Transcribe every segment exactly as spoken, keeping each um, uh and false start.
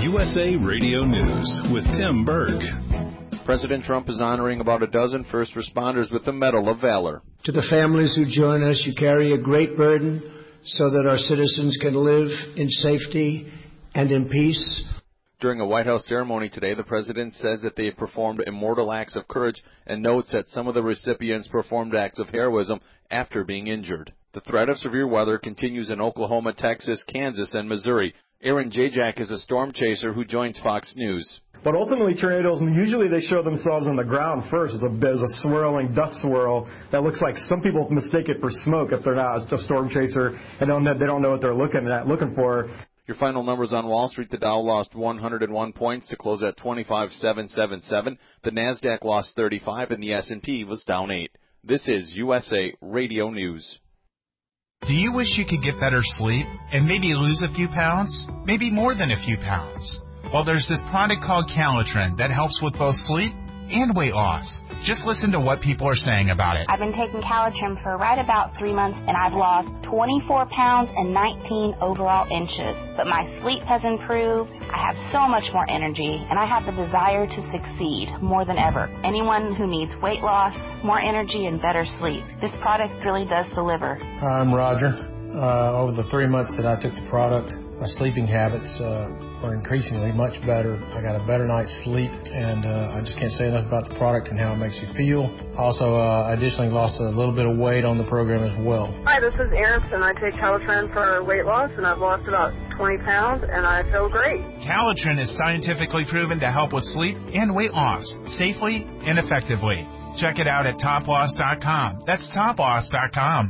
U S A Radio News with Tim Berg. President Trump is honoring about a dozen first responders with the Medal of Valor. To the families who join us, you carry a great burden so that our citizens can live in safety and in peace. During a White House ceremony today, the president says that they have performed immortal acts of courage and notes that some of the recipients performed acts of heroism after being injured. The threat of severe weather continues in Oklahoma, Texas, Kansas, and Missouri. Aaron Jajak is a storm chaser who joins Fox News. But ultimately, tornadoes, usually they show themselves on the ground first. There's a, there's a swirling dust swirl that looks like some people mistake it for smoke if they're not a storm chaser and don't, they don't know what they're looking at, looking for. Your final numbers on Wall Street: the Dow lost one hundred one points to close at twenty-five thousand seven hundred seventy-seven. The Nasdaq lost thirty-five, and the S and P was down eight. This is U S A Radio News. Do you wish you could get better sleep and maybe lose a few pounds? Maybe more than a few pounds? Well, there's this product called Calitrin that helps with both sleep and weight loss. Just listen to what people are saying about it. I've been taking Calitrin for right about three months, and I've lost twenty-four pounds and nineteen overall inches. But my sleep has improved. I have so much more energy, and I have the desire to succeed more than ever. Anyone who needs weight loss, more energy, and better sleep, this product really does deliver. I'm Roger. Uh, over the three months that I took the product, my sleeping habits uh, are increasingly much better. I got a better night's sleep, and uh, I just can't say enough about the product and how it makes you feel. Also, uh, I additionally lost a little bit of weight on the program as well. Hi, this is Erin, and I take Calitrin for weight loss, and I've lost about twenty pounds, and I feel great. Calitrin is scientifically proven to help with sleep and weight loss safely and effectively. Check it out at top loss dot com. That's top loss dot com.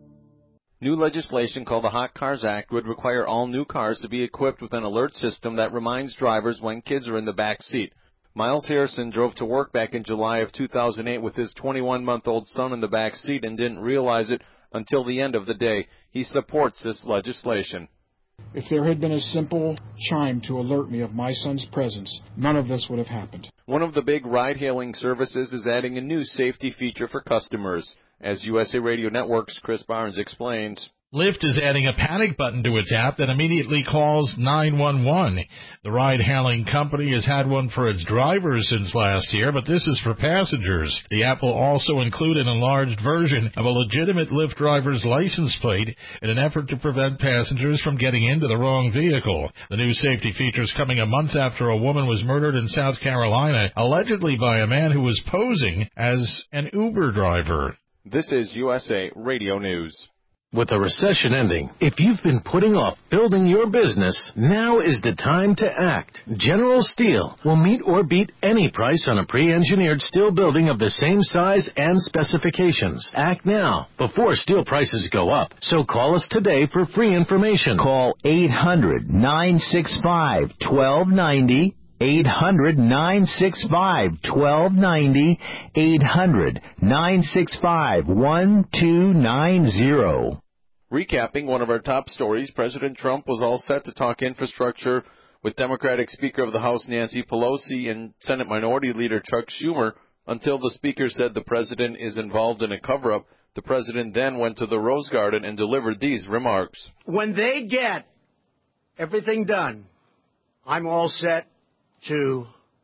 New legislation called the Hot Cars Act would require all new cars to be equipped with an alert system that reminds drivers when kids are in the back seat. Miles Harrison drove to work back in July of two thousand eight with his twenty-one-month-old son in the back seat and didn't realize it until the end of the day. He supports this legislation. If there had been a simple chime to alert me of my son's presence, none of this would have happened. One of the big ride-hailing services is adding a new safety feature for customers. As U S A Radio Network's Chris Barnes explains, Lyft is adding a panic button to its app that immediately calls nine one one. The ride-hailing company has had one for its drivers since last year, but this is for passengers. The app will also include an enlarged version of a legitimate Lyft driver's license plate in an effort to prevent passengers from getting into the wrong vehicle. The new safety feature is coming a month after a woman was murdered in South Carolina, allegedly by a man who was posing as an Uber driver. This is U S A Radio News. With the recession ending, if you've been putting off building your business, now is the time to act. General Steel will meet or beat any price on a pre-engineered steel building of the same size and specifications. Act now, before steel prices go up. So call us today for free information. Call eight hundred, nine six five, one two nine zero. eight hundred, nine six five, one two nine zero. eight hundred, nine six five, one two nine zero. Recapping one of our top stories, President Trump was all set to talk infrastructure with Democratic Speaker of the House Nancy Pelosi and Senate Minority Leader Chuck Schumer until the Speaker said the President is involved in a cover-up. The President then went to the Rose Garden and delivered these remarks. When they get everything done, I'm all set to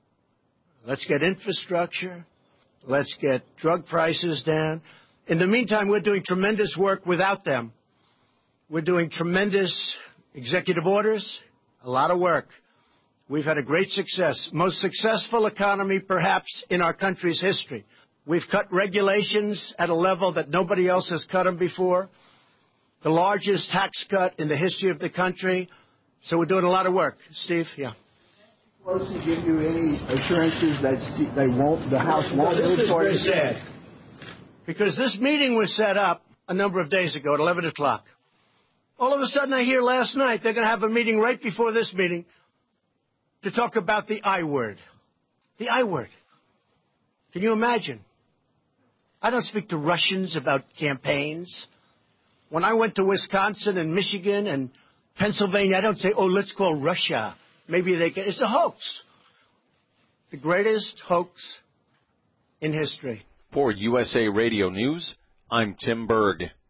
let's get infrastructure, let's get drug prices down. In the meantime, we're doing tremendous work without them. We're doing tremendous executive orders, a lot of work. We've had a great success, most successful economy perhaps in our country's history. We've cut regulations at a level that nobody else has cut them before, the largest tax cut in the history of the country. So we're doing a lot of work. Steve, yeah. Pelosi give you any assurances that they won't, the House won't move toward this? Is said. Because this meeting was set up a number of days ago at eleven o'clock. All of a sudden, I hear last night they're going to have a meeting right before this meeting to talk about the I word. The I word. Can you imagine? I don't speak to Russians about campaigns. When I went to Wisconsin and Michigan and Pennsylvania, I don't say, oh, let's call Russia. Maybe they can. It's a hoax. The greatest hoax in history. For U S A Radio News, I'm Tim Berg.